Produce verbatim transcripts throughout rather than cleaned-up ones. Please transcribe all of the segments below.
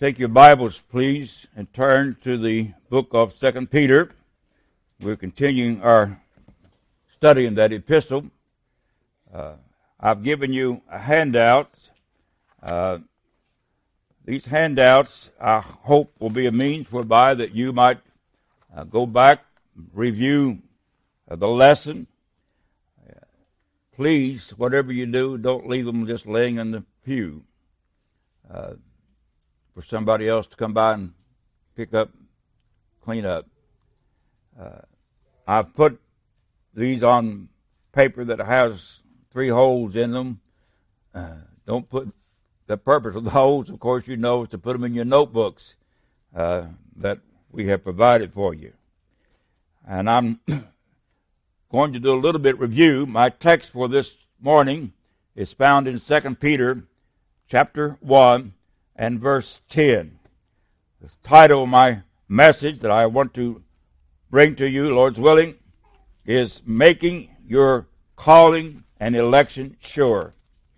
Take your Bibles, please, and turn to the book of Second Peter. We're continuing our study in that epistle. Uh, I've given you a handout. Uh, these handouts, I hope, will be a means whereby that you might uh, go back, review uh, the lesson. Uh, please, whatever you do, don't leave them just laying in the pew Uh, for somebody else to come by and pick up, clean up. Uh, I've put these on paper that has three holes in them. Uh, don't put the purpose of the holes, of course, you know, is to put them in your notebooks uh, that we have provided for you. And I'm going to do a little bit review. My text for this morning is found in Second Peter chapter one and verse ten. The title of my message that I want to bring to you, Lord's willing, is Making Your Calling and Election Sure.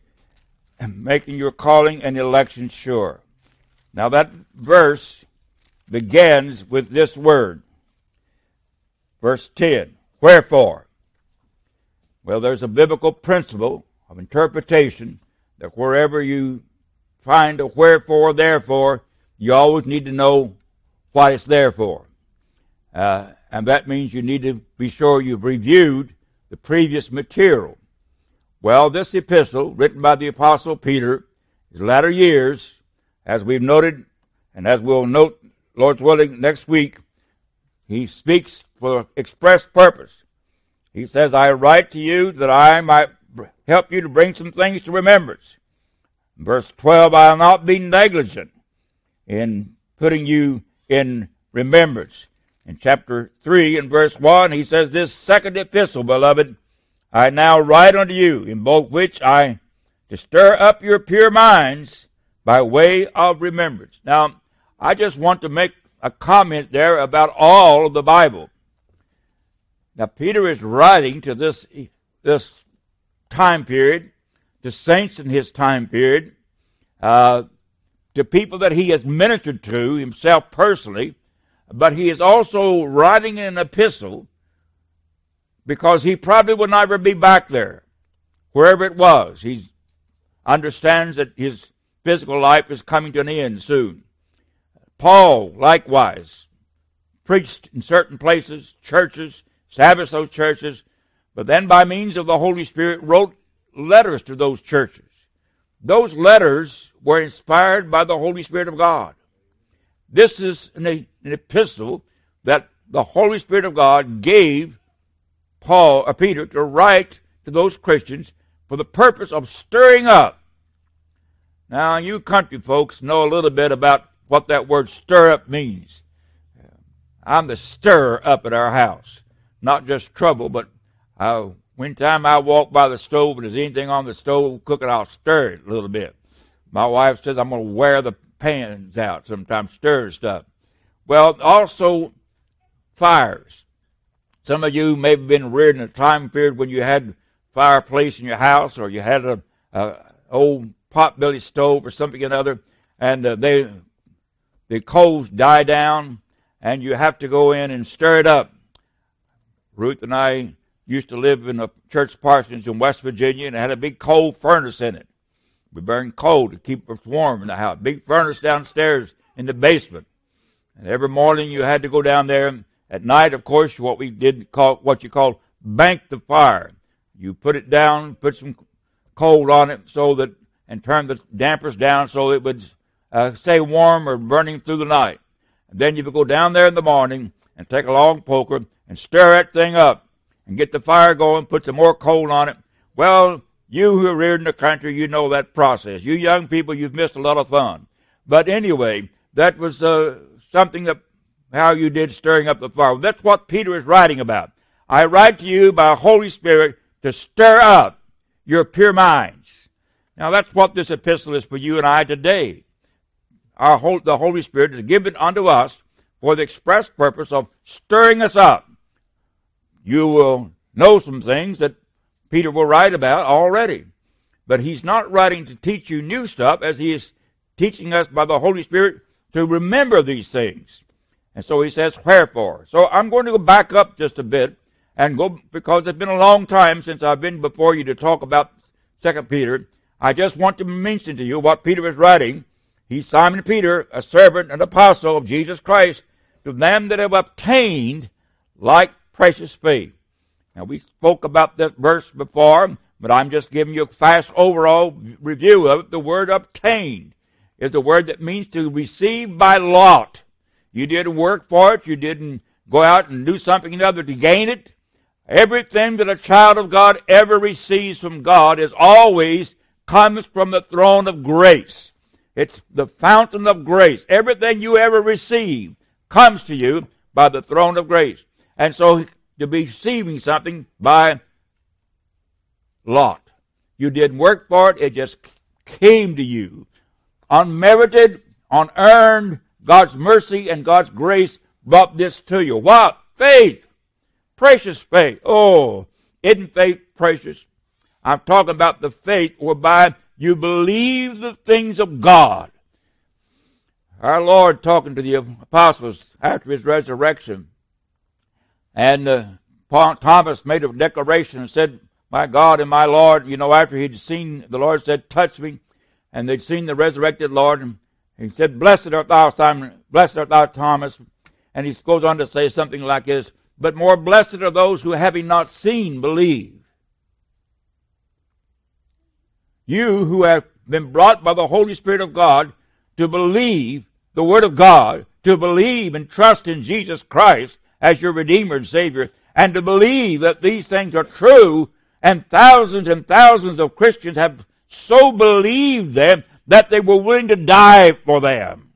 Making your calling and election sure. Now that verse begins with this word. Verse ten. Wherefore? Well, there's a biblical principle of interpretation that wherever you find a wherefore, therefore, you always need to know what it's there for. Uh, and that means you need to be sure you've reviewed the previous material. Well, this epistle, written by the Apostle Peter, his latter years, as we've noted, and as we'll note, Lord's willing, next week, he speaks for express purpose. He says, I write to you that I might help you to bring some things to remembrance. Verse twelve, I will not be negligent in putting you in remembrance. In chapter three and verse one, he says, this second epistle, beloved, I now write unto you, in both which I to stir up your pure minds by way of remembrance. Now, I just want to make a comment there about all of the Bible. Now, Peter is writing to this, this time period, to saints in his time period, uh, to people that he has ministered to himself personally, but he is also writing an epistle because he probably will never be back there, wherever it was. He understands that his physical life is coming to an end soon. Paul, likewise, preached in certain places, churches, established those churches, but then by means of the Holy Spirit wrote letters to those churches. Those letters were inspired by the Holy Spirit of God. This is an, an epistle that the Holy Spirit of God gave Paul or Peter to write to those Christians for the purpose of stirring up. Now, you country folks know a little bit about what that word stir up means. I'm the stirrer up at our house. Not just trouble, but I When time I walk by the stove and there's anything on the stove cooking, I'll stir it a little bit. My wife says I'm going to wear the pans out sometimes, stir stuff. Well, also fires. Some of you may have been reared in a time period when you had fireplace in your house, or you had a, a old potbelly stove or something or another, and uh, they the coals die down, and you have to go in and stir it up. Ruth and I used to live in a church parsonage in West Virginia, and it had a big coal furnace in it. We burned coal to keep us warm in the house. Big furnace downstairs in the basement. And every morning you had to go down there. At night, of course, what we did call what you call bank the fire. You put it down, put some coal on it, so that and turn the dampers down so it would uh, stay warm or burning through the night. And then you would go down there in the morning and take a long poker and stir that thing up and get the fire going, put some more coal on it. Well, you who are reared in the country, you know that process. You young people, you've missed a lot of fun. But anyway, that was uh, something that how you did stirring up the fire. That's what Peter is writing about. I write to you by the Holy Spirit to stir up your pure minds. Now, that's what this epistle is for you and I today. Our whole, the Holy Spirit is given unto us for the express purpose of stirring us up. You will know some things that Peter will write about already. But he's not writing to teach you new stuff, as he is teaching us by the Holy Spirit to remember these things. And so he says, wherefore. So I'm going to go back up just a bit and go, because it's been a long time since I've been before you to talk about Second Peter. I just want to mention to you what Peter is writing. He's Simon Peter, a servant and apostle of Jesus Christ, to them that have obtained like precious faith. Now, we spoke about this verse before, but I'm just giving you a fast overall review of it. The word obtained is a word that means to receive by lot. You didn't work for it. You didn't go out and do something other to gain it. Everything that a child of God ever receives from God is always comes from the throne of grace. It's the fountain of grace. Everything you ever receive comes to you by the throne of grace. And so to be receiving something by lot. You didn't work for it. It just came to you. Unmerited, unearned, God's mercy and God's grace brought this to you. What? Faith. Precious faith. Oh, isn't faith precious? I'm talking about the faith whereby you believe the things of God. Our Lord talking to the apostles after his resurrection. And uh, Paul, Thomas made a declaration and said, my God and my Lord, you know, after he'd seen, the Lord said, touch me. And they'd seen the resurrected Lord. And he said, blessed art thou, Simon, blessed art thou, Thomas. And he goes on to say something like this, but more blessed are those who having not seen, believe. You who have been brought by the Holy Spirit of God to believe the Word of God, to believe and trust in Jesus Christ as your Redeemer and Savior, and to believe that these things are true, and thousands and thousands of Christians have so believed them that they were willing to die for them.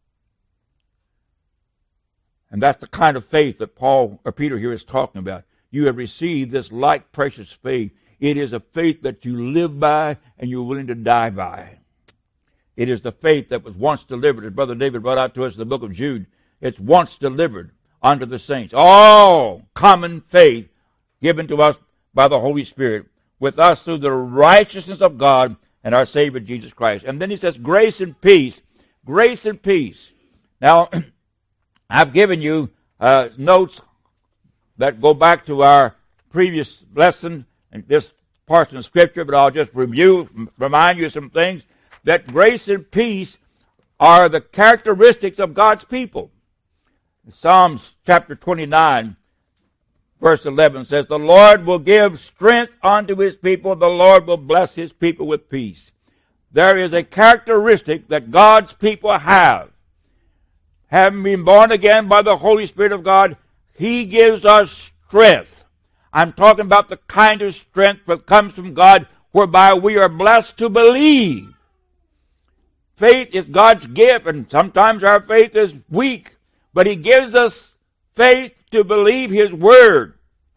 And that's the kind of faith that Paul or Peter here is talking about. You have received this like precious faith. It is a faith that you live by and you're willing to die by. It is the faith that was once delivered, as Brother David brought out to us in the book of Jude. It's once delivered unto the saints. All common faith given to us by the Holy Spirit, with us through the righteousness of God and our Savior Jesus Christ. And then he says, grace and peace. Grace and peace. Now, I've given you uh, notes that go back to our previous lesson and this portion of Scripture, but I'll just review, remind you of some things. That grace and peace are the characteristics of God's people. Psalms chapter twenty-nine, verse eleven says, the Lord will give strength unto his people. The Lord will bless his people with peace. There is a characteristic that God's people have. Having been born again by the Holy Spirit of God, he gives us strength. I'm talking about the kind of strength that comes from God whereby we are blessed to believe. Faith is God's gift, and sometimes our faith is weak, but he gives us faith to believe his word.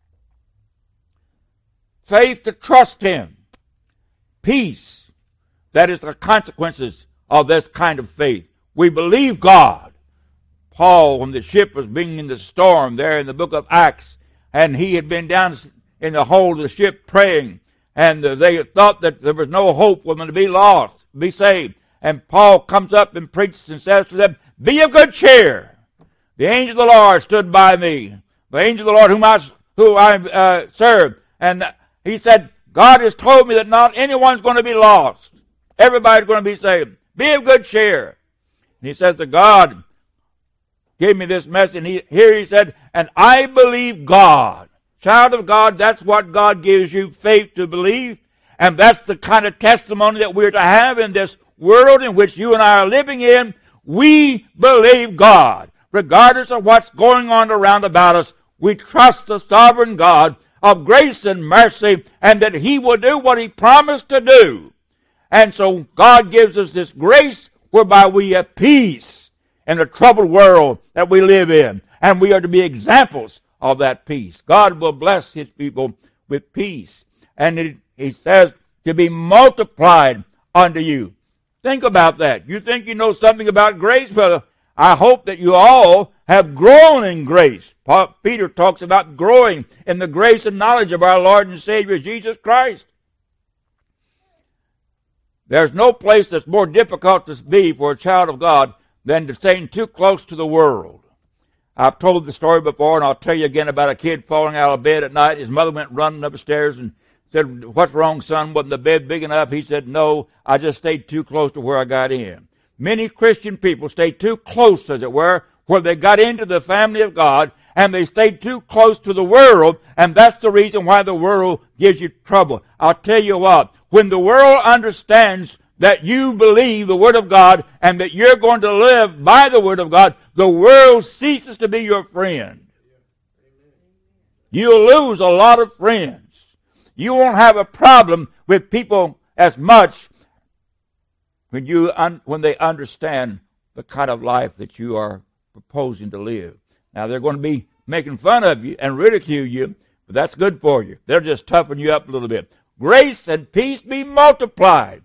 Faith to trust him. Peace. That is the consequences of this kind of faith. We believe God. Paul, when the ship was being in the storm there in the book of Acts, and he had been down in the hold of the ship praying, and they thought that there was no hope for them to be lost, be saved. And Paul comes up and preaches and says to them, be of good cheer. The angel of the Lord stood by me. The angel of the Lord whom I, who I uh, serve. And he said, God has told me that not anyone's going to be lost. Everybody's going to be saved. Be of good cheer. And he says to God, gave me this message. And he, here he said, and I believe God. Child of God, that's what God gives you, faith to believe. And that's the kind of testimony that we're to have in this world in which you and I are living in. We believe God. Regardless of what's going on around about us, we trust the sovereign God of grace and mercy, and that he will do what he promised to do. And so God gives us this grace whereby we have peace in the troubled world that we live in. And we are to be examples of that peace. God will bless his people with peace. And it, he says to be multiplied unto you. Think about that. You think you know something about grace? Well, I hope that you all have grown in grace. Paul, Peter talks about growing in the grace and knowledge of our Lord and Savior Jesus Christ. There's no place that's more difficult to be for a child of God than to staying too close to the world. I've told the story before, and I'll tell you again about a kid falling out of bed at night. His mother went running upstairs and said, "What's wrong, son? Wasn't the bed big enough?" He said, "No, I just stayed too close to where I got in." Many Christian people stay too close, as it were, where they got into the family of God, and they stayed too close to the world, and that's the reason why the world gives you trouble. I'll tell you what, when the world understands that you believe the Word of God and that you're going to live by the Word of God, the world ceases to be your friend. You'll lose a lot of friends. You won't have a problem with people as much when you un- when they understand the kind of life that you are proposing to live. Now, they're going to be making fun of you and ridicule you, but that's good for you. They'll just toughen you up a little bit. Grace and peace be multiplied.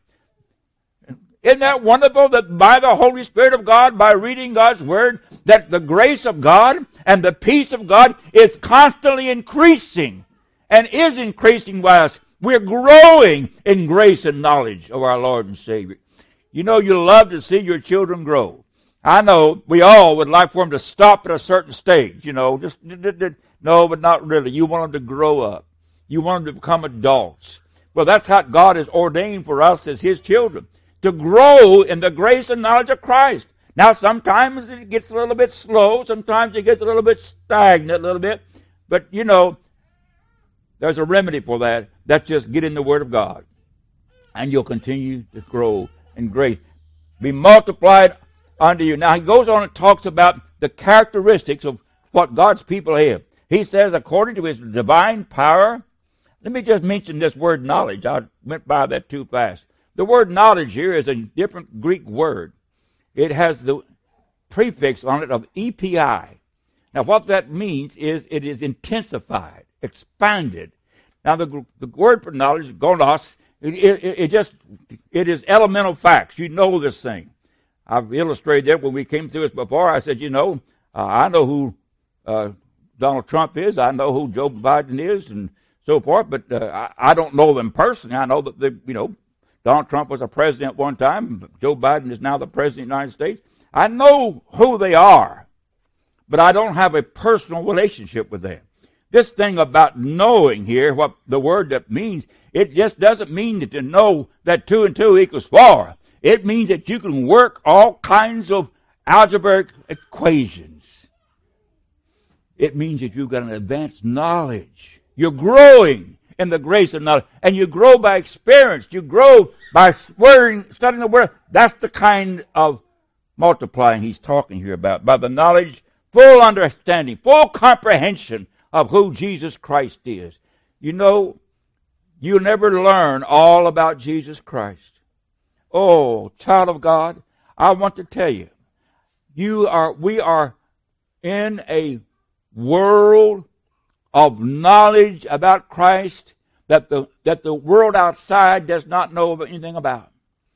Isn't that wonderful that by the Holy Spirit of God, by reading God's Word, that the grace of God and the peace of God is constantly increasing and is increasing by us. We're growing in grace and knowledge of our Lord and Savior. You know, you love to see your children grow. I know we all would like for them to stop at a certain stage, you know, just, no, but not really. You want them to grow up. You want them to become adults. Well, that's how God has ordained for us as His children, to grow in the grace and knowledge of Christ. Now, sometimes it gets a little bit slow. Sometimes it gets a little bit stagnant, a little bit. But, you know, there's a remedy for that. That's just get in the Word of God. And you'll continue to grow in grace. Be multiplied unto you. Now, he goes on and talks about the characteristics of what God's people have. He says, according to His divine power. Let me just mention this word knowledge. I went by that too fast. The word knowledge here is a different Greek word. It has the prefix on it of E P I. Now, what that means is it is intensified, expanded. Now, the, the word for knowledge, gonos, it, it, it just, it is elemental facts. You know this thing. I've illustrated that when we came through this before. I said, you know, uh, I know who uh, Donald Trump is. I know who Joe Biden is and so forth, but uh, I, I don't know them personally. I know that, they, you know, Donald Trump was a president one time. Joe Biden is now the president of the United States. I know who they are, but I don't have a personal relationship with them. This thing about knowing here, what the word that means, it just doesn't mean that to know that two and two equals four. It means that you can work all kinds of algebraic equations. It means that you've got an advanced knowledge. You're growing in the grace of knowledge. And you grow by experience. You grow by studying the Word. That's the kind of multiplying he's talking here about. By the knowledge, full understanding, full comprehension of who Jesus Christ is. You know, you'll never learn all about Jesus Christ. Oh, child of God, I want to tell you, you are, we are in a world of knowledge about Christ that the that the world outside does not know anything about.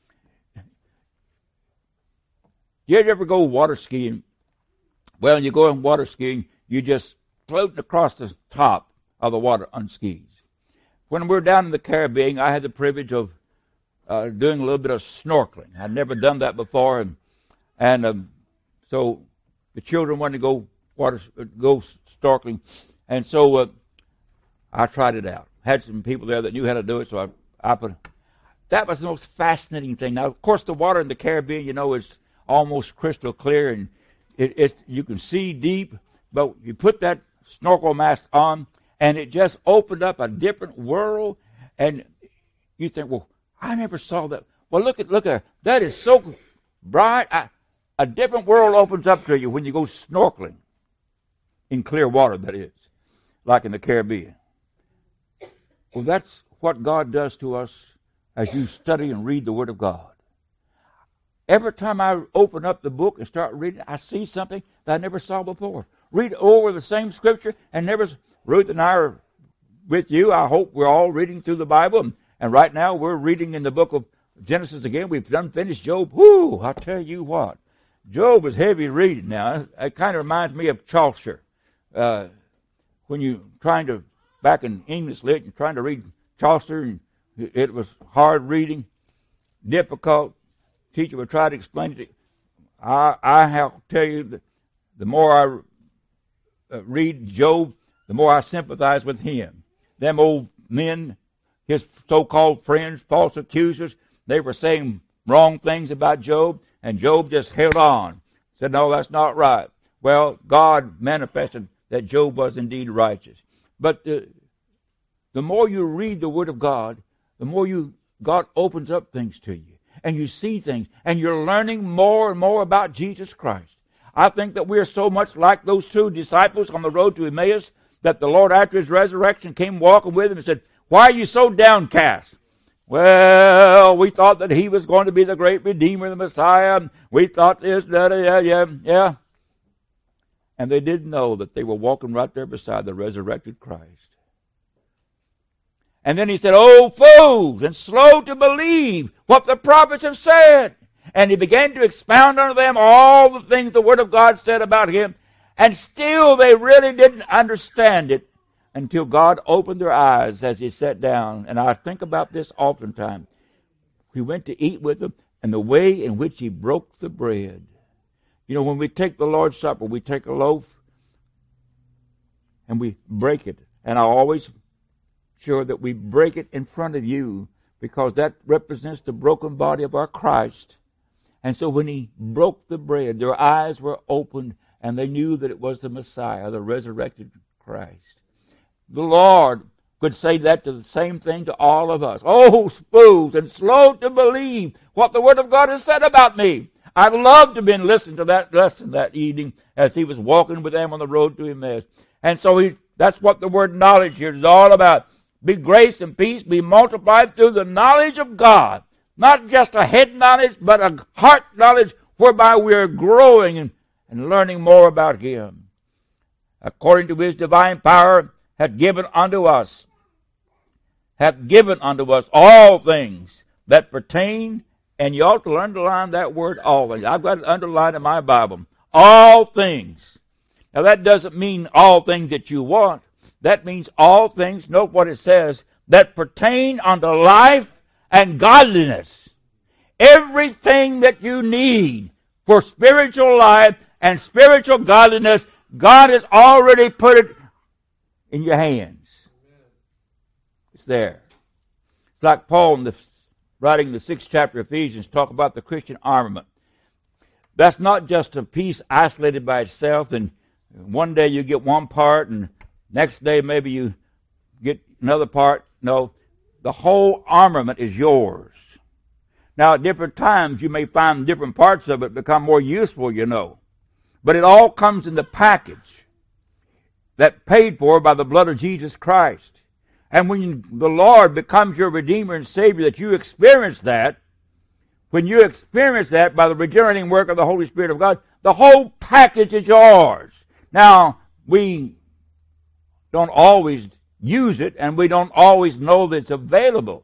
You ever go water skiing? Well, when you go in water skiing, you just floating across the top of the water on skis. When we were down in the Caribbean, I had the privilege of uh, doing a little bit of snorkeling. I'd never done that before, and and um, so the children wanted to go water go snorkeling. And so uh, I tried it out. Had some people there that knew how to do it, so I, I put. That was the most fascinating thing. Now, of course, the water in the Caribbean, you know, is almost crystal clear, and it, it you can see deep. But you put that snorkel mask on, and it just opened up a different world. And you think, well, I never saw that. Well, look at look at that is so bright. I, a different world opens up to you when you go snorkeling in clear water. That is. Like in the Caribbean. Well, that's what God does to us as you study and read the Word of God. Every time I open up the book and start reading, I see something that I never saw before. Read over the same scripture and never. Ruth and I are with you. I hope we're all reading through the Bible. And, and right now we're reading in the book of Genesis again. We've done finished Job. Whoo, I tell you what. Job is heavy reading now. It kind of reminds me of Chaucer. Uh, When you're trying to, back in English lit, and trying to read Chaucer, and it was hard reading, difficult. Teacher would try to explain it. I, I have to tell you, that the more I uh, read Job, the more I sympathize with him. Them old men, his so-called friends, false accusers, they were saying wrong things about Job, and Job just held on. Said, no, that's not right. Well, God manifested that Job was indeed righteous. But the, the more you read the Word of God, the more you God opens up things to you, and you see things, and you're learning more and more about Jesus Christ. I think that we're so much like those two disciples on the road to Emmaus that the Lord, after his resurrection, came walking with them and said, why are you so downcast? Well, we thought that he was going to be the great Redeemer, the Messiah. We thought this, that, yeah, yeah, yeah. And they didn't know that they were walking right there beside the resurrected Christ. And then he said, oh, fools, and slow to believe what the prophets have said. And he began to expound unto them all the things the Word of God said about him. And still they really didn't understand it until God opened their eyes as he sat down. And I think about this oftentimes. We went to eat with them, and the way in which he broke the bread. You know, when we take the Lord's Supper, we take a loaf and we break it. And I always sure that we break it in front of you, because that represents the broken body of our Christ. And so when he broke the bread, their eyes were opened, and they knew that it was the Messiah, the resurrected Christ. The Lord could say that to the same thing to all of us. Oh, fools, and slow to believe what the Word of God has said about me. I'd love to have been listening to that lesson that evening as he was walking with them on the road to Emmaus. And so he, that's what the word knowledge here is all about. Be grace and peace be multiplied through the knowledge of God. Not just a head knowledge, but a heart knowledge whereby we are growing and, and learning more about him. According to his divine power, hath given unto us, hath given unto us all things that pertain, and you ought to underline that word, all things. I've got it underlined in my Bible. All things. Now that doesn't mean all things that you want. That means all things, note what it says, that pertain unto life and godliness. Everything that you need for spiritual life and spiritual godliness, God has already put it in your hands. It's there. It's like Paul in the writing the sixth chapter of Ephesians talk about the Christian armament. That's not just a piece isolated by itself, and one day you get one part and next day maybe you get another part. No, the whole armament is yours. Now at different times you may find different parts of it become more useful, you know. But it all comes in the package that paid for by the blood of Jesus Christ. And when the Lord becomes your Redeemer and Savior, that you experience that, when you experience that by the regenerating work of the Holy Spirit of God, the whole package is yours. Now, we don't always use it, and we don't always know that it's available.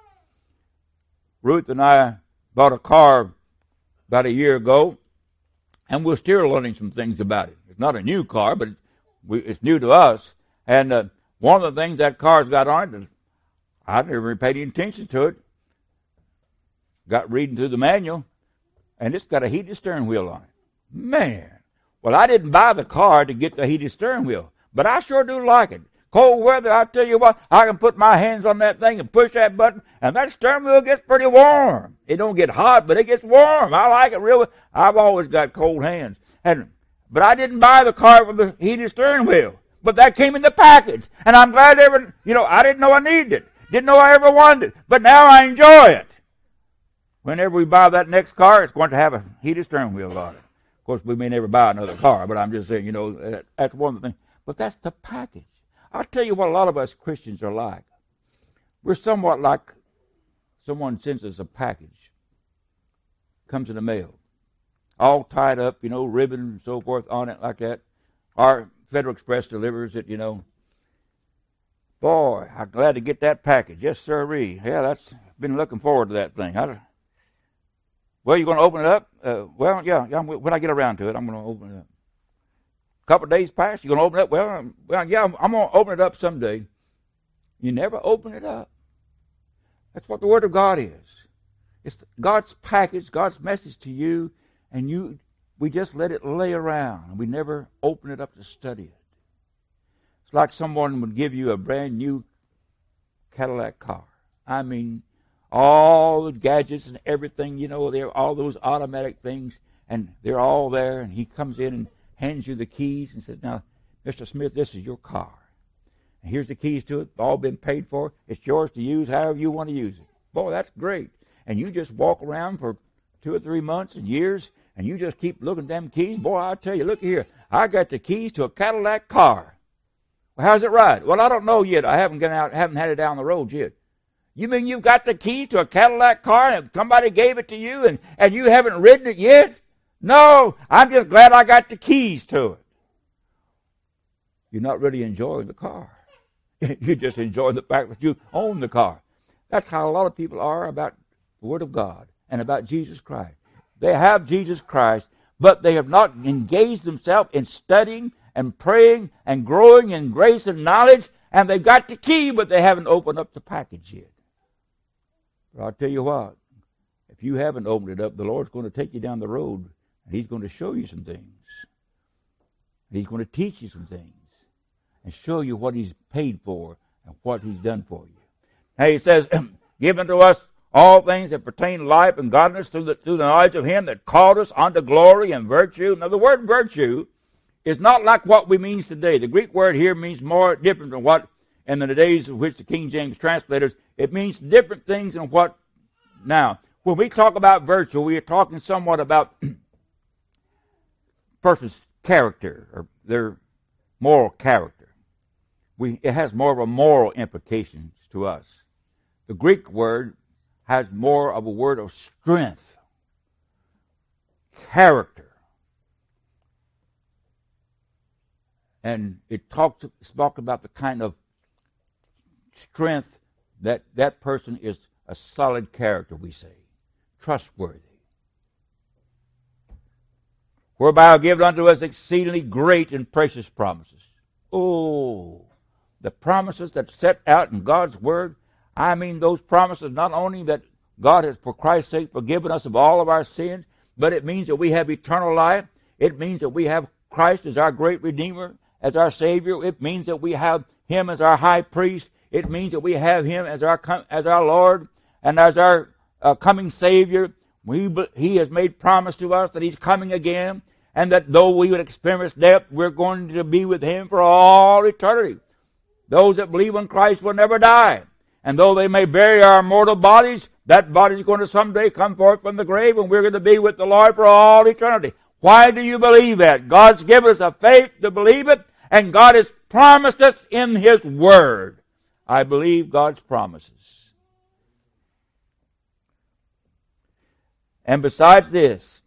Ruth and I bought a car about a year ago, and we're still learning some things about it. It's not a new car, but it's new to us. And uh, one of the things that car's got on it, I never paid any attention to it. Got reading through the manual, and it's got a heated steering wheel on it. Man, well, I didn't buy the car to get the heated steering wheel, but I sure do like it. Cold weather, I tell you what, I can put my hands on that thing and push that button, and that steering wheel gets pretty warm. It don't get hot, but it gets warm. I like it real. I've always got cold hands. And but I didn't buy the car with the heated steering wheel. But that came in the package. And I'm glad ever, you know, I didn't know I needed it. Didn't know I ever wanted it. But now I enjoy it. Whenever we buy that next car, it's going to have a heated steering wheel on it. Of course, we may never buy another car, but I'm just saying, you know, that's one of the things. But that's the package. I'll tell you what a lot of us Christians are like. We're somewhat like someone sends us a package. Comes in the mail. All tied up, you know, ribbon and so forth on it like that. Our Federal Express delivers it, you know. Boy, I'm glad to get that package. Yes, sirree. Yeah, that's been looking forward to that thing. I, well, you going to open it up? Uh, well, yeah, yeah, when I get around to it, I'm going to open it up. A couple of days pass, you're going to open it up? Well, well yeah, I'm, I'm going to open it up someday. You never open it up. That's what the Word of God is. It's God's package, God's message to you, and you we just let it lay around, and we never open it up to study it. It's like someone would give you a brand new Cadillac car. I mean, all the gadgets and everything, you know, they're all those automatic things, and they're all there, and he comes in and hands you the keys and says, now, Mister Smith, this is your car. And here's the keys to it, all been paid for. It's yours to use however you want to use it. Boy, that's great. And you just walk around for two or three months and years, and you just keep looking at them keys. Boy, I tell you, look here, I got the keys to a Cadillac car. Well, how's it ride? Well, I don't know yet. I haven't gone out, haven't had it down the road yet. You mean you've got the keys to a Cadillac car and somebody gave it to you and, and you haven't ridden it yet? No, I'm just glad I got the keys to it. You're not really enjoying the car. You're just enjoying the fact that you own the car. That's how a lot of people are about the Word of God and about Jesus Christ. They have Jesus Christ, but they have not engaged themselves in studying and praying and growing in grace and knowledge, and they've got the key, but they haven't opened up the package yet. But I'll tell you what, if you haven't opened it up, the Lord's going to take you down the road, and He's going to show you some things. He's going to teach you some things and show you what He's paid for and what He's done for you. Now He says, give unto us all things that pertain to life and godliness through the, through the knowledge of Him that called us unto glory and virtue. Now the word virtue is not like what we mean today. The Greek word here means more different than what in the days of which the King James translators, it means different things than what now. When we talk about virtue, we are talking somewhat about person's character or their moral character. We, it has more of a moral implications to us. The Greek word has more of a word of strength, character. And it talks, talks about the kind of strength that that person is a solid character, we say, trustworthy. Whereby are given unto us exceedingly great and precious promises. Oh, the promises that set out in God's Word. I mean those promises not only that God has, for Christ's sake, forgiven us of all of our sins, but it means that we have eternal life. It means that we have Christ as our great Redeemer, as our Savior. It means that we have Him as our High Priest. It means that we have Him as our as our Lord and as our uh, coming Savior. We, he has made promise to us that He's coming again, and that though we would experience death, we're going to be with Him for all eternity. Those that believe in Christ will never die. And though they may bury our mortal bodies, that body is going to someday come forth from the grave, and we're going to be with the Lord for all eternity. Why do you believe that? God's given us a faith to believe it, and God has promised us in His Word. I believe God's promises. And besides this,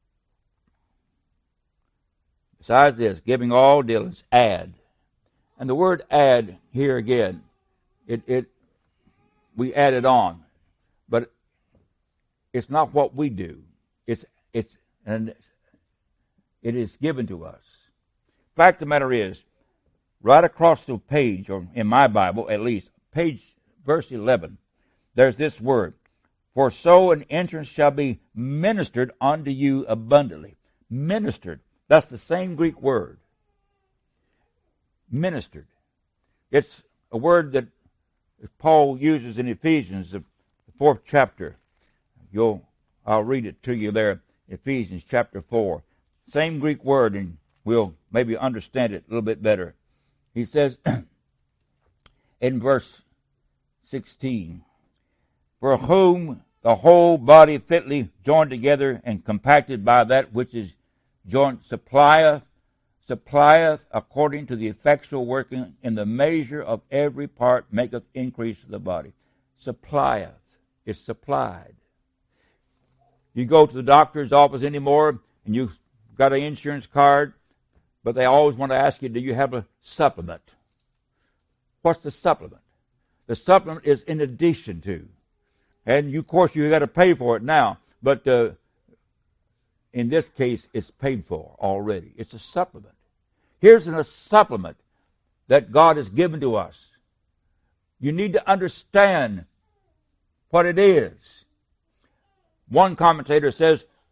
besides this, giving all diligence, add. And the word add here again, it, it we add it on. But it's not what we do. It's it's and it is given to us. Fact of the matter is, right across the page, or in my Bible at least, page verse eleven, there's this word. For so an entrance shall be ministered unto you abundantly. Ministered. That's the same Greek word. Ministered. It's a word that Paul uses in Ephesians, the fourth chapter. You'll, I'll read it to you there, Ephesians chapter four. Same Greek word, and we'll maybe understand it a little bit better. He says in verse sixteen, for whom the whole body fitly joined together and compacted by that which is joint supplieth, supplieth according to the effectual working in the measure of every part maketh increase of the body. Supplieth. It's supplied. You go to the doctor's office anymore and you've got an insurance card, but they always want to ask you, do you have a supplement? What's the supplement? The supplement is in addition to. And, you, of course, you got to pay for it now. But uh, in this case, it's paid for already. It's a supplement. Here's a supplement that God has given to us. You need to understand what it is. One commentator says,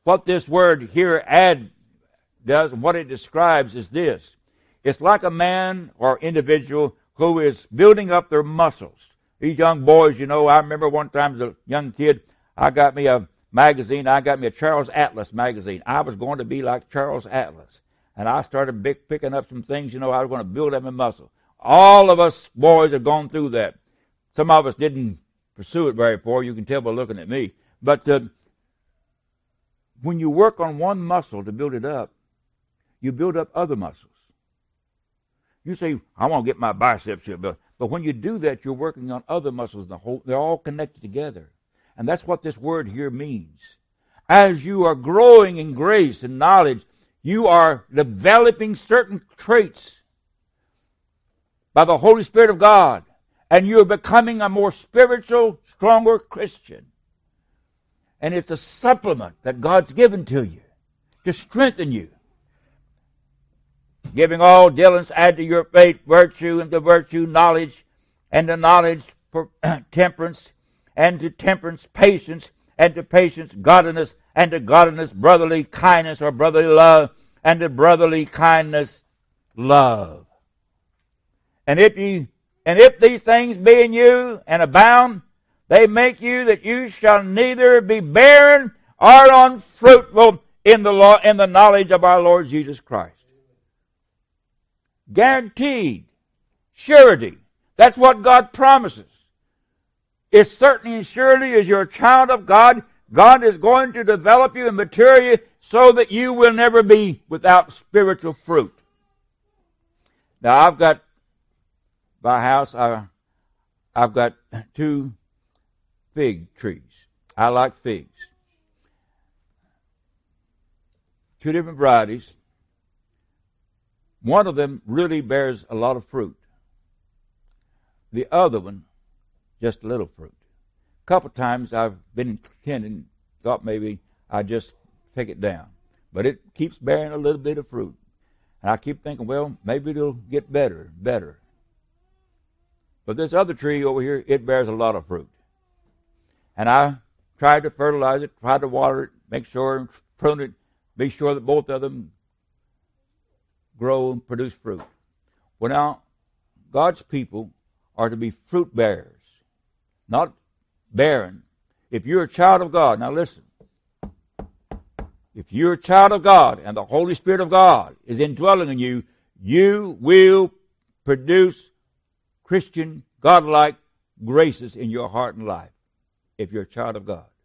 what this word here, add, does, and what it describes is this. It's like a man or individual who is building up their muscles. These young boys, you know, I remember one time as a young kid, I got me a magazine. I got me a Charles Atlas magazine. I was going to be like Charles Atlas. And I started big, picking up some things, you know, I was going to build up my muscle. All of us boys have gone through that. Some of us didn't pursue it very far. You can tell by looking at me. But uh, when you work on one muscle to build it up, you build up other muscles. You say, I want to get my biceps here. But, but when you do that, you're working on other muscles. The whole, they're all connected together. And that's what this word here means. As you are growing in grace and knowledge, you are developing certain traits by the Holy Spirit of God. And you're becoming a more spiritual, stronger Christian. And it's a supplement that God's given to you to strengthen you. Giving all diligence, add to your faith virtue, and to virtue knowledge, and to knowledge temperance, and to temperance patience, and to patience godliness, and to godliness brotherly kindness or brotherly love, and to brotherly kindness love. And if you and if these things be in you and abound, they make you that you shall neither be barren or unfruitful in the law in the knowledge of our Lord Jesus Christ. Guaranteed. Surety. That's what God promises. It's certainly and surely as you're a child of God, God is going to develop you and mature you so that you will never be without spiritual fruit. Now I've got, my house, I, I've got two fig trees. I like figs. Two different varieties. One of them really bears a lot of fruit. The other one, just a little fruit. A couple of times I've been intending, thought maybe I'd just take it down. But it keeps bearing a little bit of fruit. And I keep thinking, well, maybe it'll get better, better. But this other tree over here, it bears a lot of fruit. And I tried to fertilize it, tried to water it, make sure, prune it, be sure that both of them grow and produce fruit. Well, now, God's people are to be fruit bearers, not barren. If you're a child of God, now listen, if you're a child of God and the Holy Spirit of God is indwelling in you, you will produce Christian, God-like graces in your heart and life if you're a child of God.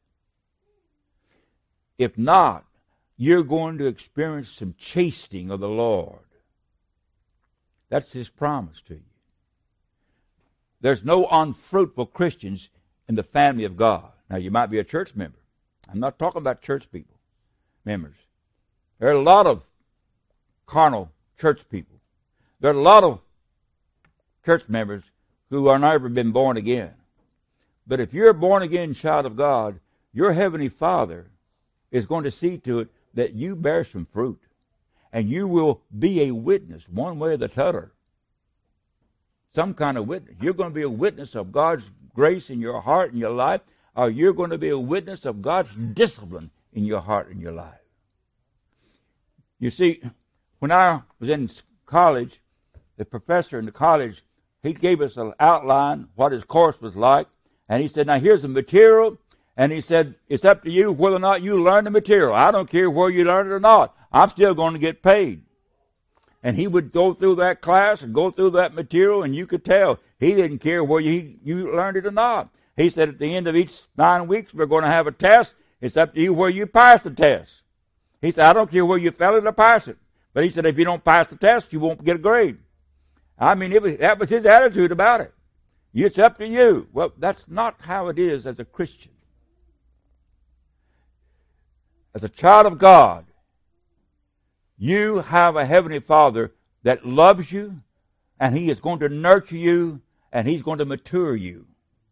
If not, you're going to experience some chastening of the Lord. That's His promise to you. There's no unfruitful Christians in the family of God. Now, you might be a church member. I'm not talking about church people, members. There are a lot of carnal church people. There are a lot of church members who are never been born again. But if you're a born-again child of God, your Heavenly Father is going to see to it that you bear some fruit. And you will be a witness, one way or the other. Some kind of witness. You're going to be a witness of God's grace in your heart and your life, or you're going to be a witness of God's discipline in your heart and your life. You see, when I was in college, the professor in the college, he gave us an outline, what his course was like, and he said, now here's the material, and he said, it's up to you whether or not you learn the material. I don't care where you learn it or not. I'm still going to get paid. And he would go through that class and go through that material, and you could tell he didn't care whether you, you learned it or not. He said at the end of each nine weeks, we're going to have a test. It's up to you where you pass the test. He said, I don't care where you fail it or pass it. But he said, if you don't pass the test, you won't get a grade. I mean, it was, that was his attitude about it. It's up to you. Well, that's not how it is as a Christian. As a child of God, you have a Heavenly Father that loves you, and He is going to nurture you, and He's going to mature you.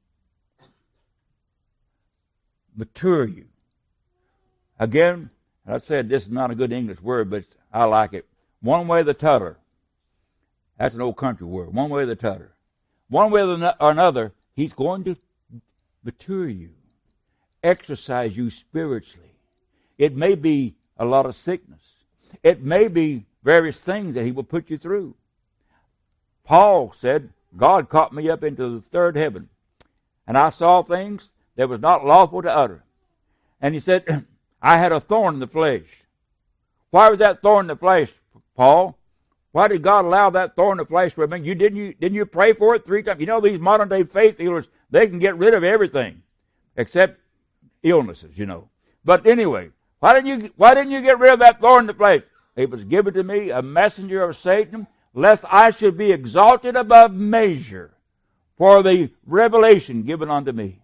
Mature you. Again, I said this is not a good English word, but I like it. One way or the t'other. That's an old country word. One way or the t'other. One way or another, He's going to mature you, exercise you spiritually, It may be a lot of sickness. It may be various things that he will put you through. Paul said, God caught me up into the third heaven, and I saw things that was not lawful to utter. And he said, I had a thorn in the flesh. Why was that thorn in the flesh, Paul? Why did God allow that thorn in the flesh for me? You didn't you didn't you pray for it three times? You know, these modern day faith healers, they can get rid of everything except illnesses, you know. But anyway, why didn't you why didn't you get rid of that thorn in the flesh? It was given to me, a messenger of Satan, lest I should be exalted above measure for the revelation given unto me.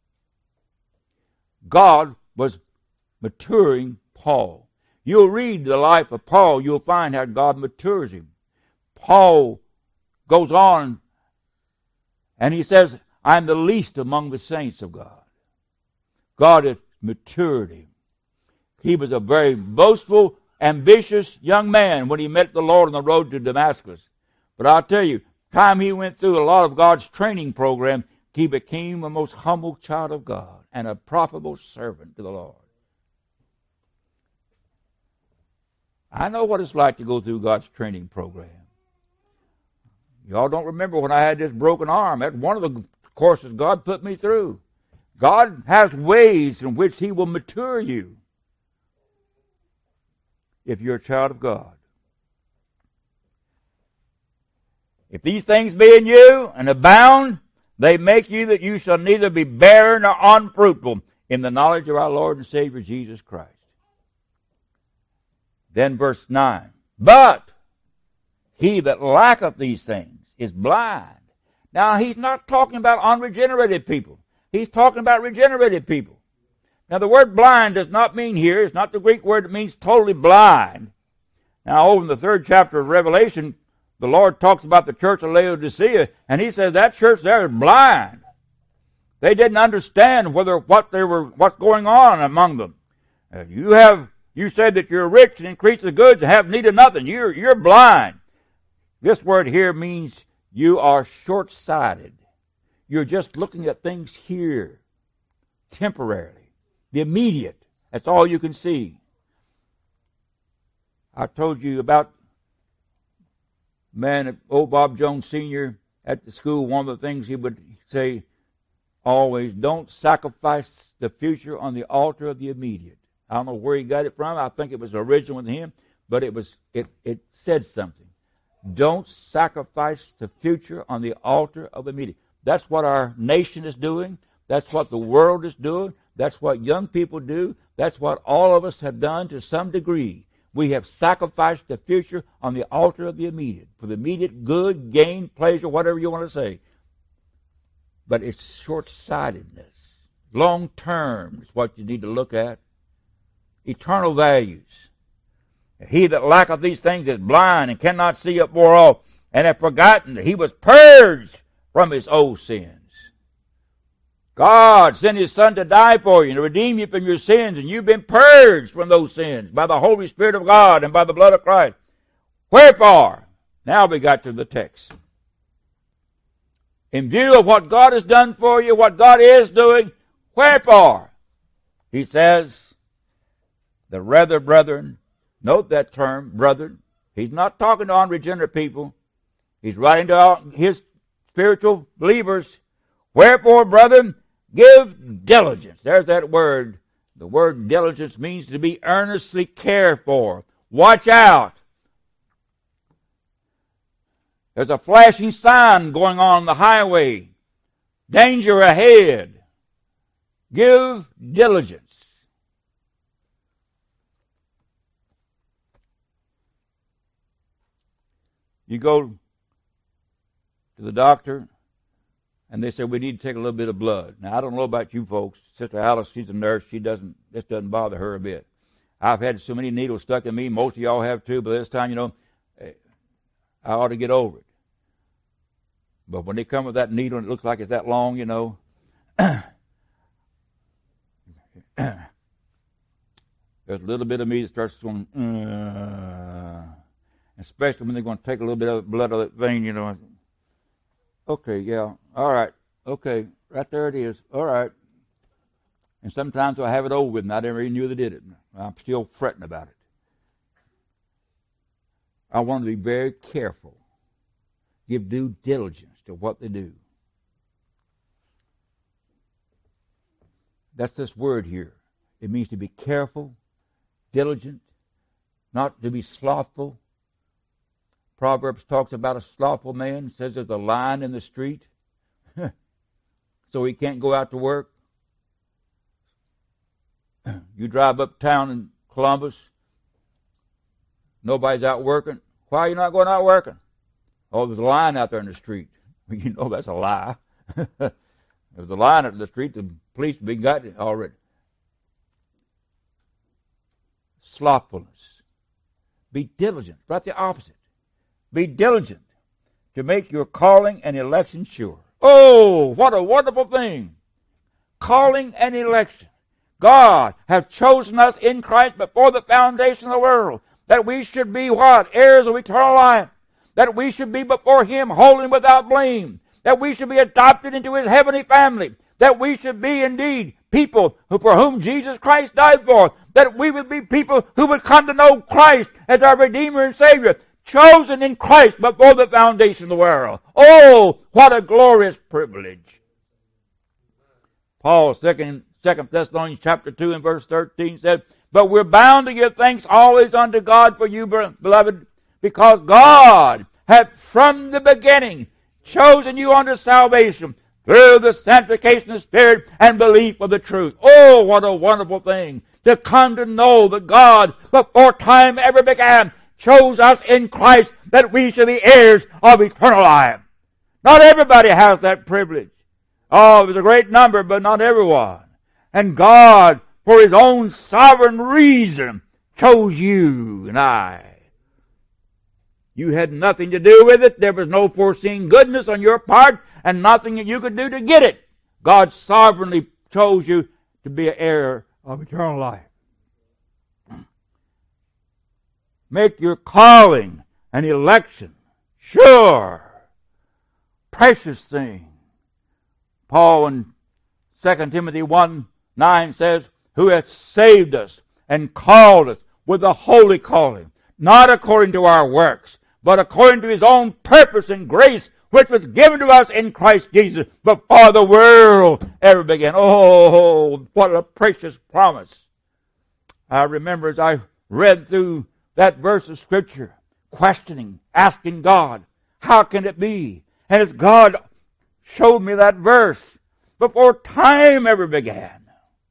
God was maturing Paul. You'll read the life of Paul, you'll find how God matures him. Paul goes on and he says, I'm the least among the saints of God. God has matured him. He was a very boastful, ambitious young man when he met the Lord on the road to Damascus. But I'll tell you, time he went through a lot of God's training program, he became a most humble child of God and a profitable servant to the Lord. I know what it's like to go through God's training program. Y'all don't remember when I had this broken arm. That's one of the courses God put me through. God has ways in which he will mature you if you're a child of God. If these things be in you and abound, they make you that you shall neither be barren nor unfruitful in the knowledge of our Lord and Savior Jesus Christ. Then verse nine, but he that lacketh these things is blind. Now he's not talking about unregenerated people. He's talking about regenerated people. Now the word blind does not mean here, it's not the Greek word that means totally blind. Now over in the third chapter of Revelation, the Lord talks about the church of Laodicea, and he says that church there is blind. They didn't understand whether what they were, what's going on among them. Uh, you have, you said that you're rich and increase the goods and have need of nothing. You're, you're blind. This word here means you are short-sighted. You're just looking at things here, temporarily, the immediate. That's all you can see. I told you about man, old Bob Jones Senior at the school. One of the things he would say always, don't sacrifice the future on the altar of the immediate. I don't know where he got it from. I think it was original with him, but it was it, it said something. Don't sacrifice the future on the altar of the immediate. That's what our nation is doing. That's what the world is doing. That's what young people do. That's what all of us have done to some degree. We have sacrificed the future on the altar of the immediate, for the immediate good, gain, pleasure, whatever you want to say. But it's short-sightedness. Long term is what you need to look at. Eternal values. He that lacketh these things is blind and cannot see afar off, and hath forgotten that he was purged from his old sins. God sent his Son to die for you and to redeem you from your sins, and you've been purged from those sins by the Holy Spirit of God and by the blood of Christ. Wherefore, now we got to the text. In view of what God has done for you, what God is doing, wherefore, he says, the rather, brethren, note that term, brethren. He's not talking to unregenerate people. He's writing to his spiritual believers. Wherefore, brethren, give diligence. There's that word. The word diligence means to be earnestly cared for. Watch out. There's a flashing sign going on the highway. Danger ahead. Give diligence. You go to the doctor, and they say, we need to take a little bit of blood. Now, I don't know about you folks. Sister Alice, she's a nurse. She doesn't, this doesn't bother her a bit. I've had so many needles stuck in me. Most of y'all have too, but this time, you know, I ought to get over it. But when they come with that needle and it looks like it's that long, you know, there's a little bit of me that starts going, uh, especially when they're going to take a little bit of blood out of that vein, you know. Okay, yeah, all right, okay, right there it is, all right. And sometimes I have it over with and I never even knew they did it. I'm still fretting about it. I want to be very careful. Give due diligence to what they do. That's this word here. It means to be careful, diligent, not to be slothful. Proverbs talks about a slothful man, says there's a lion in the street, so he can't go out to work. You drive uptown in Columbus, nobody's out working. Why are you not going out working? Oh, there's a lion out there in the street. You know that's a lie. There's a lion out in the street, the police have been got it already. Slothfulness. Be diligent. Right the opposite. Be diligent to make your calling and election sure. Oh, what a wonderful thing. Calling and election. God hath chosen us in Christ before the foundation of the world, that we should be what? Heirs of eternal life. That we should be before Him holy and without blame. That we should be adopted into His heavenly family. That we should be indeed people who, for whom Jesus Christ died for. That we would be people who would come to know Christ as our Redeemer and Savior. Chosen in Christ before the foundation of the world. Oh, what a glorious privilege. Paul, second, second Thessalonians chapter two and verse thirteen said, but we're bound to give thanks always unto God for you, beloved, because God hath from the beginning chosen you unto salvation through the sanctification of the Spirit and belief of the truth. Oh, what a wonderful thing to come to know that God, before time ever began, chose us in Christ that we should be heirs of eternal life. Not everybody has that privilege. Oh, there's a great number, but not everyone. And God, for His own sovereign reason, chose you and I. You had nothing to do with it. There was no foreseen goodness on your part and nothing that you could do to get it. God sovereignly chose you to be an heir of eternal life. Make your calling and election sure. Precious thing. Paul in Second Timothy one nine says, who hath saved us and called us with a holy calling, not according to our works, but according to His own purpose and grace, which was given to us in Christ Jesus before the world ever began. Oh, what a precious promise. I remember as I read through that verse of Scripture, questioning, asking God, how can it be? And as God showed me that verse before time ever began.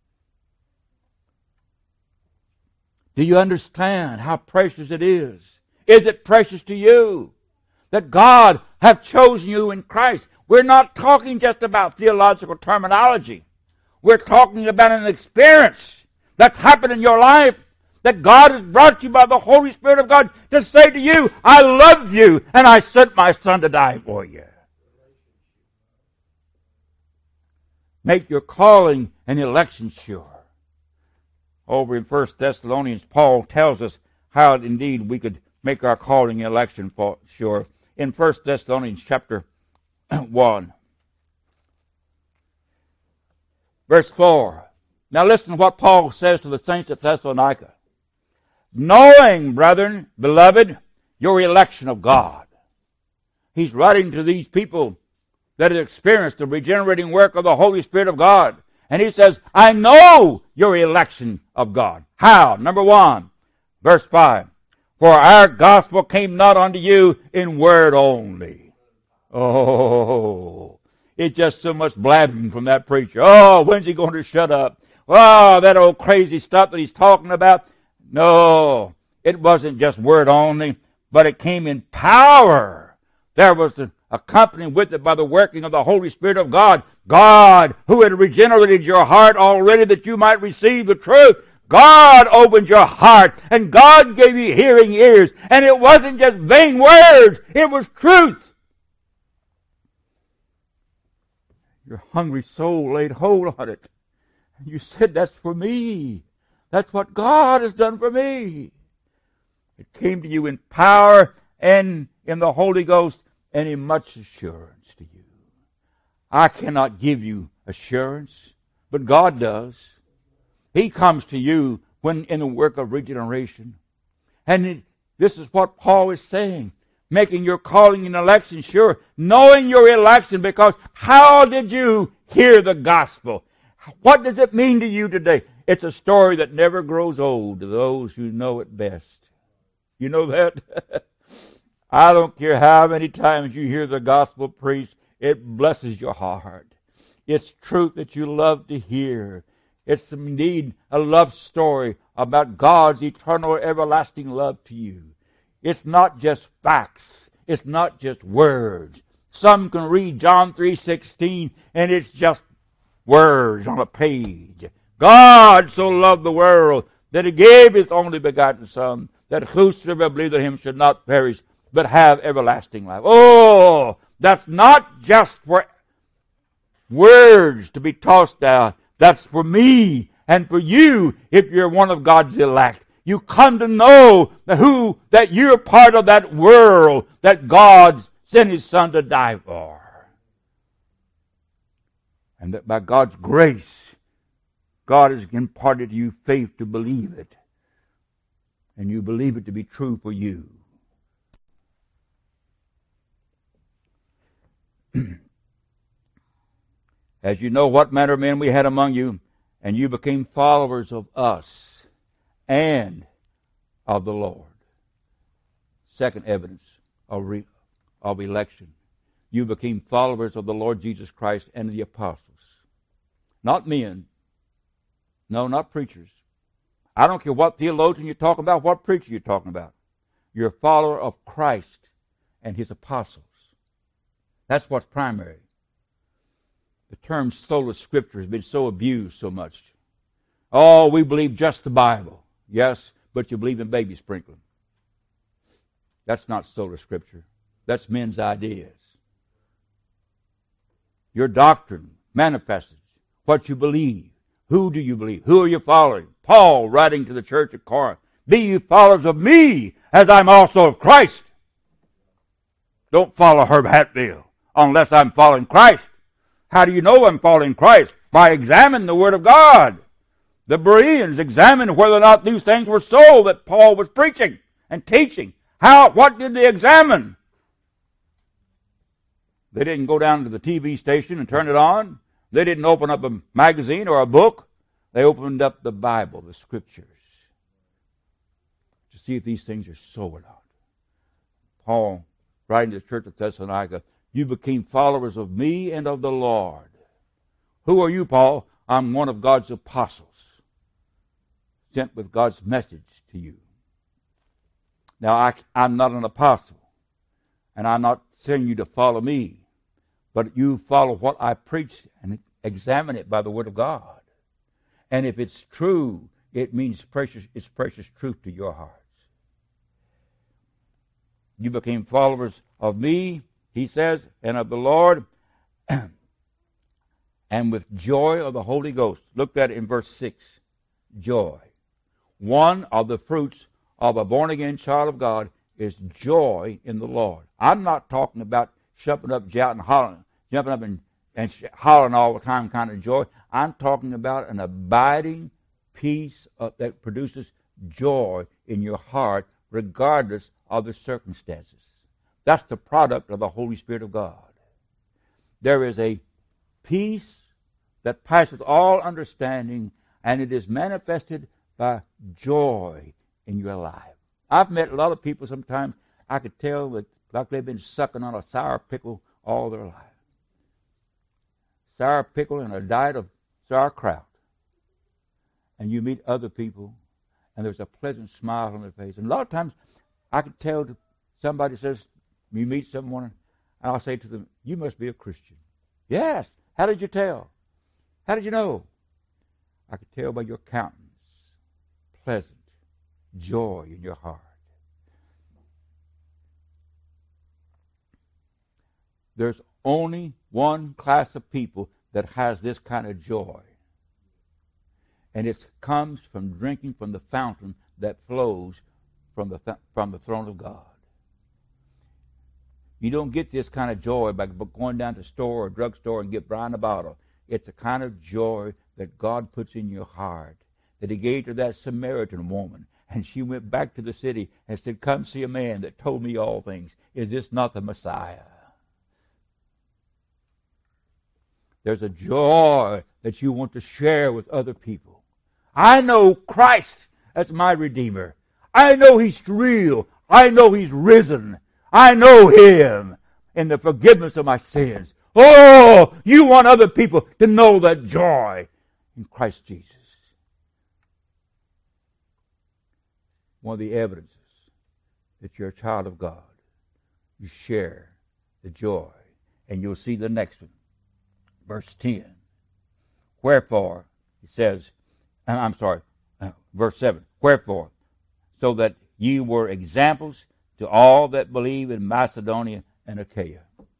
Do you understand how precious it is? Is it precious to you that God hath chosen you in Christ? We're not talking just about theological terminology. We're talking about an experience that's happened in your life, that God has brought you by the Holy Spirit of God to say to you, I love you and I sent my Son to die for you. Make your calling and election sure. Over in First Thessalonians, Paul tells us how indeed we could make our calling and election sure. In First Thessalonians chapter one, verse four. Now listen to what Paul says to the saints at Thessalonica. Knowing, brethren, beloved, your election of God. He's writing to these people that have experienced the regenerating work of the Holy Spirit of God. And he says, I know your election of God. How? Number one, verse five. For our gospel came not unto you in word only. Oh, it's just so much blabbing from that preacher. Oh, when's he going to shut up? Oh, that old crazy stuff that he's talking about. No, it wasn't just word only, but it came in power. There was the accompanied with it by the working of the Holy Spirit of God. God, who had regenerated your heart already that you might receive the truth. God opened your heart, and God gave you hearing ears. And it wasn't just vain words, it was truth. Your hungry soul laid hold on it. And you said, that's for me. That's what God has done for me. It came to you in power and in the Holy Ghost and in much assurance to you. I cannot give you assurance, but God does. He comes to you when in the work of regeneration. And it, this is what Paul is saying. Making your calling and election sure. Knowing your election, because how did you hear the gospel? What does it mean to you today? It's a story that never grows old to those who know it best. You know that? I don't care how many times you hear the gospel preached, it blesses your heart. It's truth that you love to hear. It's indeed a love story about God's eternal, everlasting love to you. It's not just facts. It's not just words. Some can read John three sixteen and it's just words on a page. God so loved the world that He gave His only begotten Son, that whosoever believeth in Him should not perish, but have everlasting life. Oh, that's not just for words to be tossed out. That's for me and for you if you're one of God's elect. You come to know that who that you're part of that world that God sent His Son to die for. And that by God's grace, God has imparted to you faith to believe it. And you believe it to be true for you. As you know what manner of men we had among you, and you became followers of us and of the Lord. Second evidence of, re, of election. You became followers of the Lord Jesus Christ and the apostles. Not men. No, not preachers. I don't care what theologian you're talking about, what preacher you're talking about. You're a follower of Christ and His apostles. That's what's primary. The term sola scriptura has been so abused so much. Oh, we believe just the Bible. Yes, but you believe in baby sprinkling. That's not sola scriptura. That's men's ideas. Your doctrine manifests what you believe. Who do you believe? Who are you following? Paul writing to the church at Corinth. Be you followers of me, as I'm also of Christ. Don't follow Herb Hatfield unless I'm following Christ. How do you know I'm following Christ? By examining the Word of God. The Bereans examined whether or not these things were so that Paul was preaching and teaching. How? What did they examine? They didn't go down to the T V station and turn it on. They didn't open up a magazine or a book. They opened up the Bible, the Scriptures, to see if these things are so or not. Paul, writing to the church of Thessalonica, you became followers of me and of the Lord. Who are you, Paul? I'm one of God's apostles, sent with God's message to you. Now, I, I'm not an apostle, and I'm not saying you to follow me, but you follow what I preach and examine it by the Word of God. And if it's true, it means precious, it's precious truth to your hearts. You became followers of me, he says, and of the Lord, and with joy of the Holy Ghost. Look at it in verse six. Joy. One of the fruits of a born-again child of God is joy in the Lord. I'm not talking about jumping up, shouting, hollering, jumping up and, and hollering all the time kind of joy. I'm talking about an abiding peace of, that produces joy in your heart regardless of the circumstances. That's the product of the Holy Spirit of God. There is a peace that passes all understanding, and it is manifested by joy in your life. I've met a lot of people sometimes, I could tell that like they've been sucking on a sour pickle all their life. Sour pickle and a diet of sauerkraut. And you meet other people, and there's a pleasant smile on their face. And a lot of times, I could tell somebody says, you meet someone, and I'll say to them, you must be a Christian. Yes. How did you tell? How did you know? I could tell by your countenance. Pleasant. Joy in your heart. There's only one class of people that has this kind of joy. And it comes from drinking from the fountain that flows from the th- from the throne of God. You don't get this kind of joy by going down to the store or drugstore and get buying a bottle. It's a kind of joy that God puts in your heart. that he gave to that Samaritan woman. And she went back to the city and said, come see a man that told me all things. Is this not the Messiah? There's a joy that you want to share with other people. I know Christ as my Redeemer. I know He's real. I know He's risen. I know Him and the forgiveness of my sins. Oh, you want other people to know that joy in Christ Jesus. One of the evidences that you're a child of God, you share the joy. And you'll see the next one. Verse ten. Wherefore, he says, I'm sorry, uh, verse seven. Wherefore, so that ye were examples to all that believe in Macedonia and Achaia.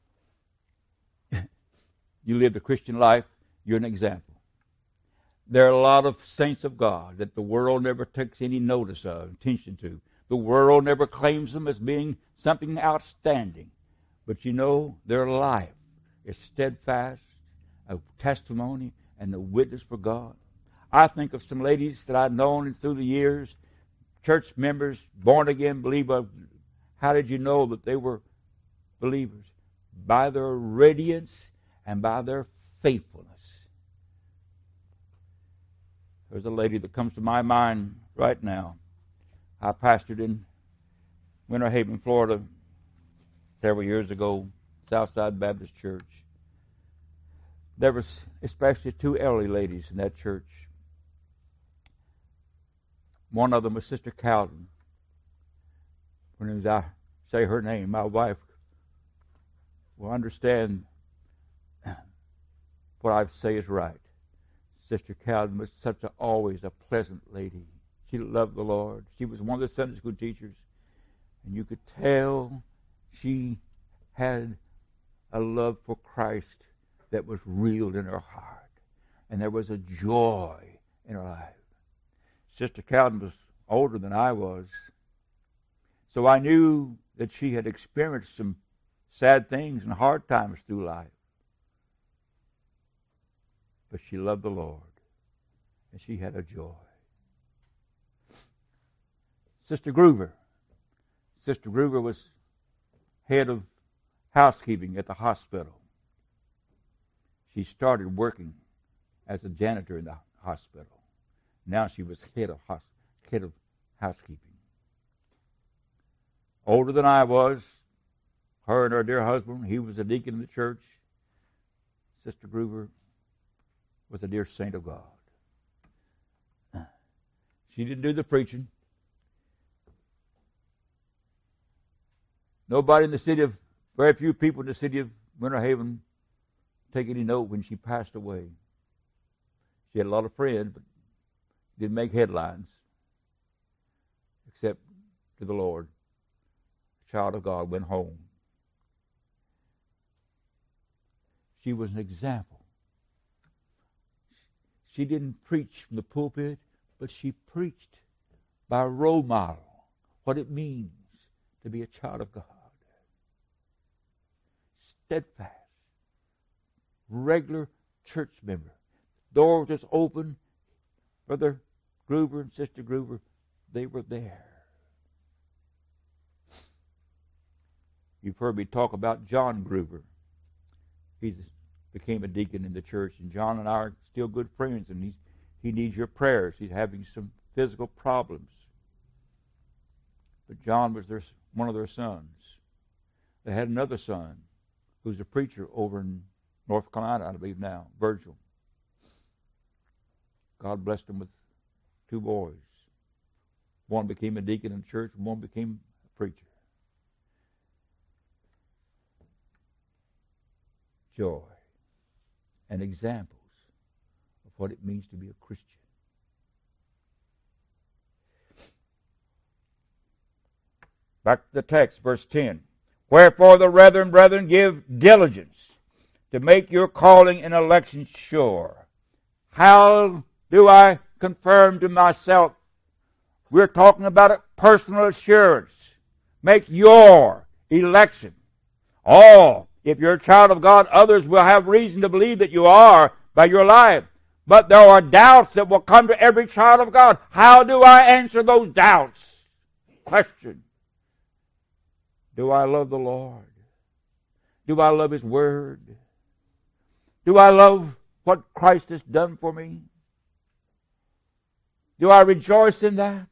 You live the Christian life, you're an example. There are a lot of saints of God that the world never takes any notice of, attention to. The world never claims them as being something outstanding. But you know, their life is steadfast, a testimony, and a witness for God. I think of some ladies that I've known through the years, church members, born again believers. How did you know that they were believers? By their radiance and by their faithfulness. There's a lady that comes to my mind right now. I pastored in Winter Haven, Florida, several years ago, Southside Baptist Church. There was especially two elderly ladies in that church. One of them was Sister Cowden. When I say her name, my wife will understand what I say is right. Sister Cowden was such a, always a pleasant lady. She loved the Lord. She was one of the Sunday school teachers. And you could tell she had a love for Christ that was real in her heart. And there was a joy in her life. Sister Cowden was older than I was. So I knew that she had experienced some sad things and hard times through life. But she loved the Lord. And she had a joy. Sister Groover. Sister Groover was head of housekeeping at the hospital. She started working as a janitor in the hospital. Now she was head of head of housekeeping. Older than I was, her and her dear husband, he was a deacon in the church. Sister Groover was a dear saint of God. She didn't do the preaching. Nobody in the city of, very few people in the city of Winter Haven take any note when she passed away. She had a lot of friends, but didn't make headlines, except to the Lord. A child of God went home. She was an example. She didn't preach from the pulpit, but she preached by a role model what it means to be a child of God. Steadfast, regular church member. Door was just open. Brother Groover and Sister Groover, they were there. You've heard me talk about John Groover. He became a deacon in the church, and John and I are still good friends, and he's, he needs your prayers. He's having some physical problems. But John was their, one of their sons. They had another son who's a preacher over in North Carolina, I believe now, Virgil. God blessed him with two boys. One became a deacon in the church, and one became a preacher. Joy and examples of what it means to be a Christian. Back to the text, verse ten. Wherefore the brethren, brethren, give diligence to make your calling and election sure. How do I confirm to myself? We're talking about a personal assurance. Make your election. All, if you're a child of God, others will have reason to believe that you are by your life. But there are doubts that will come to every child of God. How do I answer those doubts? Question. Do I love the Lord? Do I love His Word? Do I love what Christ has done for me? Do I rejoice in that?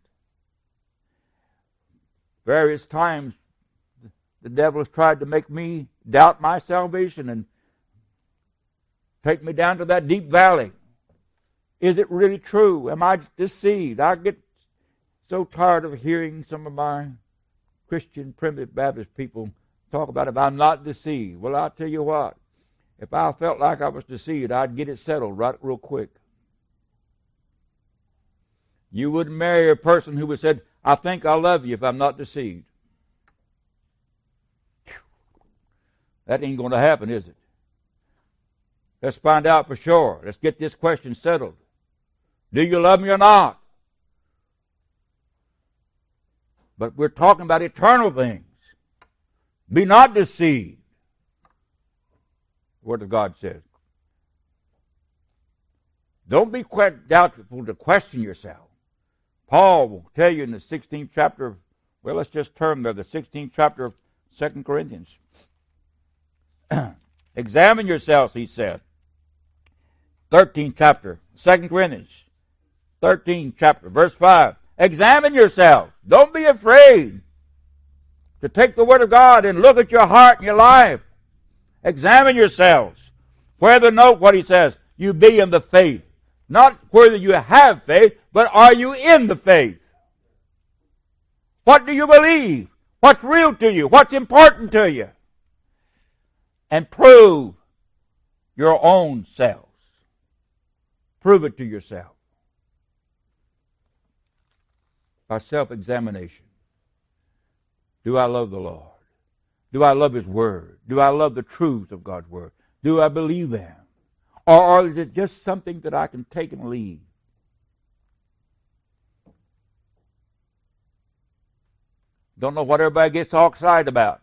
Various times the devil has tried to make me doubt my salvation and take me down to that deep valley. Is it really true? Am I deceived? I get so tired of hearing some of my Christian primitive Baptist people talk about if I'm not deceived. Well, I'll tell you what. If I felt like I was deceived, I'd get it settled right real quick. You wouldn't marry a person who would said, I think I love you if I'm not deceived. That ain't going to happen, is it? Let's find out for sure. Let's get this question settled. Do you love me or not? But we're talking about eternal things. Be not deceived. The Word of God says. Don't be doubtful to question yourself. Paul will tell you in the sixteenth chapter of, well, let's just turn there, the sixteenth chapter of Second Corinthians. Examine yourselves, he said. thirteenth chapter, Second Corinthians, thirteenth chapter, verse five. Examine yourselves. Don't be afraid to take the Word of God and look at your heart and your life. Examine yourselves. Whether, note what he says, you be in the faith. Not whether you have faith, but are you in the faith? What do you believe? What's real to you? What's important to you? And prove your own selves. Prove it to yourself. By self-examination. Do I love the Lord? Do I love His Word? Do I love the truths of God's Word? Do I believe them? Or, or is it just something that I can take and leave? Don't know what everybody gets all excited about.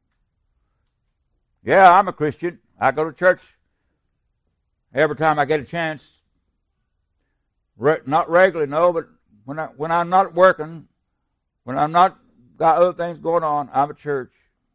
Yeah, I'm a Christian. I go to church every time I get a chance. Re- not regularly, no, but when, I, when I'm not working, when I'm not got other things going on, I'm at church.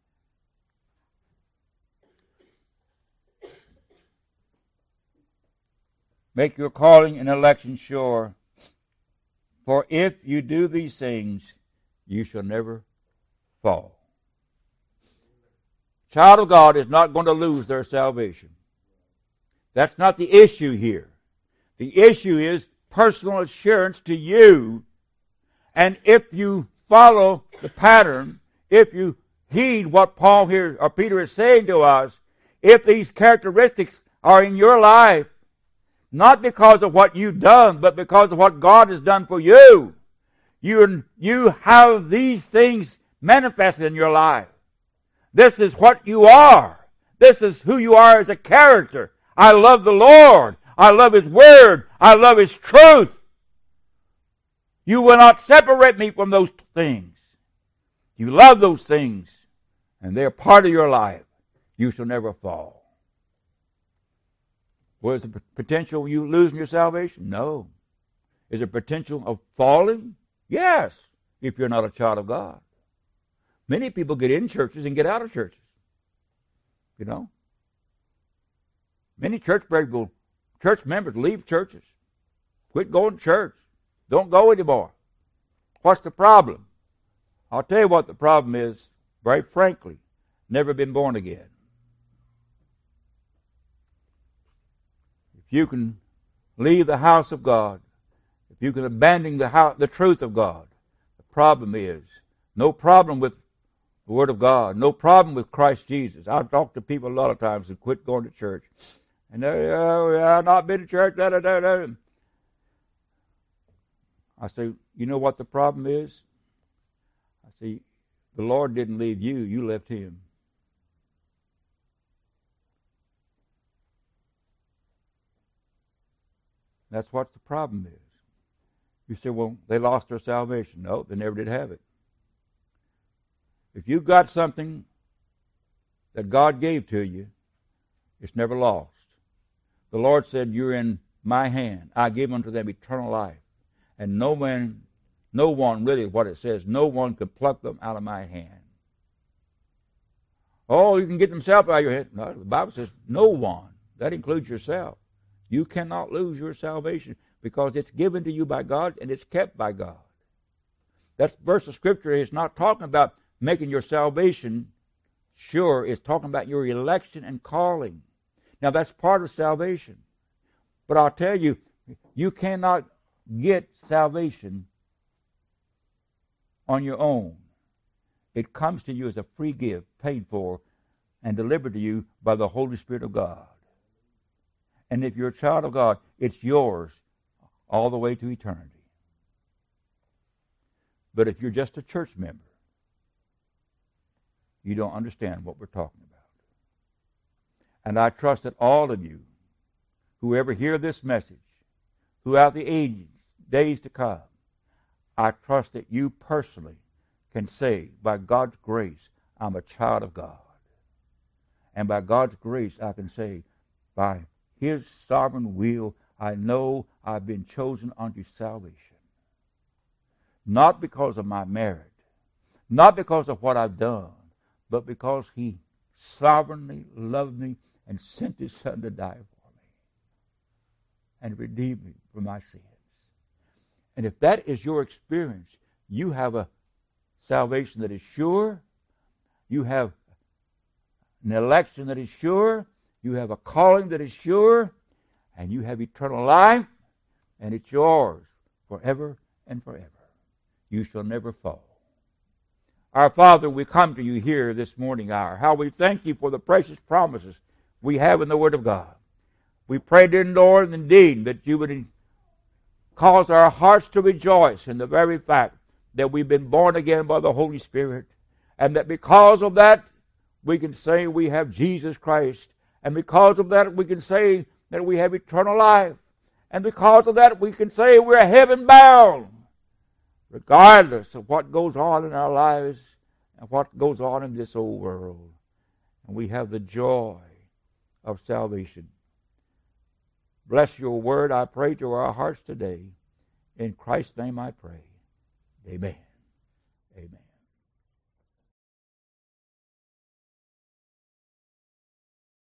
Make your calling and election sure. For if you do these things, you shall never fall. Child of God is not going to lose their salvation. That's not the issue here. The issue is personal assurance to you. And if you follow the pattern, if you heed what Paul here or Peter is saying to us, if these characteristics are in your life, not because of what you've done, but because of what God has done for you, you, you have these things manifested in your life. This is what you are. This is who you are as a character. I love the Lord. I love His Word. I love His truth. You will not separate me from those things. You love those things, and they're part of your life. You shall never fall. Was the potential of you losing your salvation? No. Is there potential of falling? Yes, if you're not a child of God. Many people get in churches and get out of churches. You know? Many church people, church members leave churches. Quit going to church. Don't go anymore. What's the problem? I'll tell you what the problem is, very frankly. Never been born again. If you can leave the house of God, if you can abandon the house, the truth of God, the problem is no problem with the Word of God, no problem with Christ Jesus. I've talked to people a lot of times who quit going to church. And they, oh, I've not been to church, da, da, da, da. I say, you know what the problem is? I say, the Lord didn't leave you, you left Him. That's what the problem is. You say, well, they lost their salvation. No, they never did have it. If you've got something that God gave to you, it's never lost. The Lord said you're in my hand, I give unto them eternal life. And no man, no one, really what it says, no one can pluck them out of my hand. Oh, you can get themselves out of your head. No, the Bible says no one. That includes yourself. You cannot lose your salvation because it's given to you by God and it's kept by God. That verse of Scripture is not talking about making your salvation sure. It's talking about your election and calling. Now, that's part of salvation. But I'll tell you, you cannot get salvation on your own. It comes to you as a free gift, paid for and delivered to you by the Holy Spirit of God. And if you're a child of God, it's yours all the way to eternity. But if you're just a church member, you don't understand what we're talking about. And I trust that all of you, who ever hear this message, throughout the ages, days to come, I trust that you personally can say, by God's grace, I'm a child of God. And by God's grace, I can say, by His sovereign will, I know I've been chosen unto salvation. Not because of my merit, not because of what I've done, but because He sovereignly loved me and sent His Son to die for me and redeem me from my sins. And if that is your experience, you have a salvation that is sure, you have an election that is sure, you have a calling that is sure, and you have eternal life, and it's yours forever and forever. You shall never fall. Our Father, we come to you here this morning hour. How we thank you for the precious promises we have in the Word of God. We pray, dear Lord, indeed, that you would cause our hearts to rejoice in the very fact that we've been born again by the Holy Spirit, and that because of that, we can say we have Jesus Christ, and because of that, we can say that we have eternal life, and because of that, we can say we're heaven bound, regardless of what goes on in our lives and what goes on in this old world. And we have the joy of salvation. Bless your word, I pray, to our hearts today. In Christ's name I pray. Amen. Amen.